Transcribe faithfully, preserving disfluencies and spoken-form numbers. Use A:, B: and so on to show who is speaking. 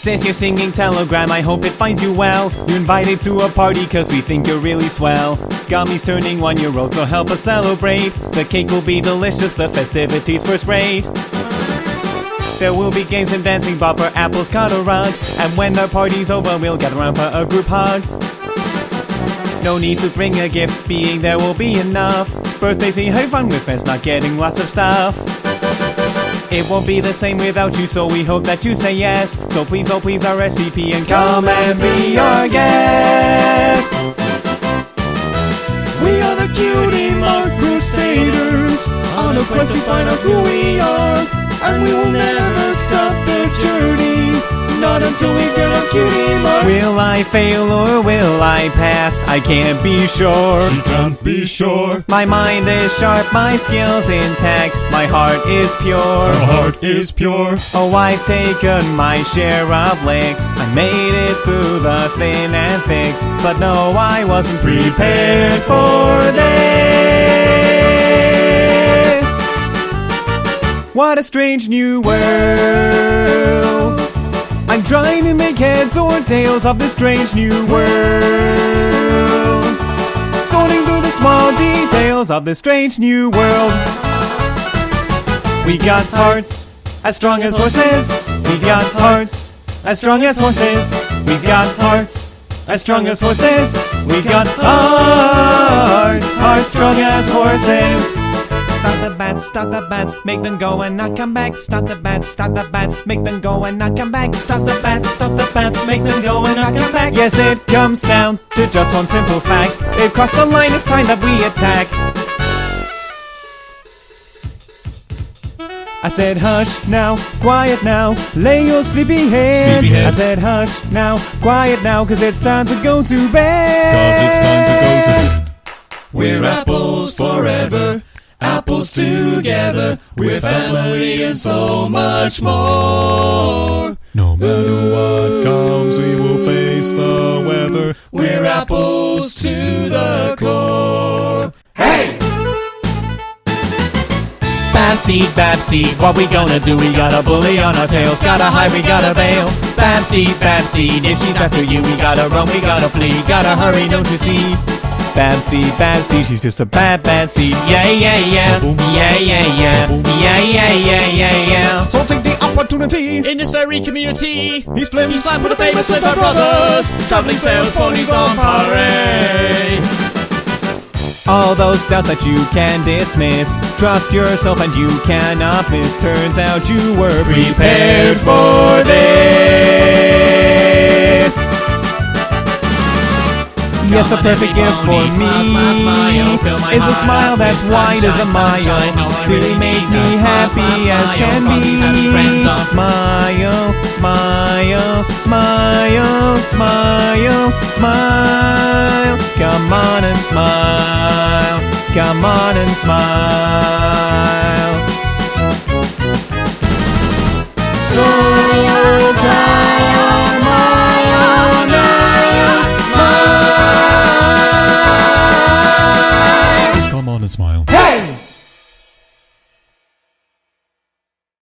A: This is your singing telegram, I hope it finds you well. You're invited to a party cause we think you're really swell. Gummy's turning one year old, so help us celebrate. The cake will be delicious, the festivities first rate. There will be games and dancing, Bopper Apple's got a rug. And when the party's over, we'll gather around for a group hug. No need to bring a gift, being there will be enough. Birthdays ain't have fun with friends, not getting lots of stuff. It won't be the same without you, so we hope that you say yes. So please, oh please, R S V P and come and be our guest.
B: We are the Cutie Mark Crusaders, on a quest to find out who we are. And we will never stop the journey, not until we get our cutie marks.
A: Will I fail or will I pass? I can't be sure.
B: She can't be sure.
A: My mind is sharp, my skills intact, my heart is pure.
B: Her heart is pure.
A: Oh, I've taken my share of licks, I made it through the thin and thicks. But no, I wasn't prepared for this. What a strange new world. I'm trying to make heads or tails of this strange new world, sorting through the small details of this strange new world. We got hearts as strong as horses. We got hearts as strong as horses. We got hearts as strong as horses. We got hearts, hearts strong as horses. Stop the bats, stop the bats, make them go and not come back. Stop the bats, stop the bats, make them go and not come back. Stop the bats, stop the bats, make them go and not come back. Yes, it comes down to just one simple fact. They've crossed the line, it's time that we attack. I said hush now, quiet now, lay your sleepy head.
B: Sleepy head.
A: I said hush now, quiet now, cause it's time to go to bed.
B: Cause it's time to go to bed. We're apples forever, apples together, we're family and so much more.
A: No matter what comes, we will face the weather.
B: We're apples to the core.
A: Hey! Babseed, Babseed, what we gonna do? We got a bully on our tails, gotta hide, we gotta bail. Babseed, Babseed, if she's after you, we gotta run, we gotta flee, gotta hurry, don't you see? Babseed, Babseed, she's just a bad, bad seed. Yeah, yeah, yeah, yeah, yeah, yeah, yeah, yeah, yeah, yeah, yeah.
B: So take the opportunity
C: In this very community,
B: He's Flim,
C: he's like with the famous Slipper Brothers, traveling sales ponies on parade.
A: All those doubts that you can dismiss, trust yourself and you cannot miss. Turns out you were prepared for this. Yes, a perfect gift for me is a smile that's white as a mile to make me happy as can be. Smile, smile, smile, smile, smile. Come on and smile, come on and smile.
B: So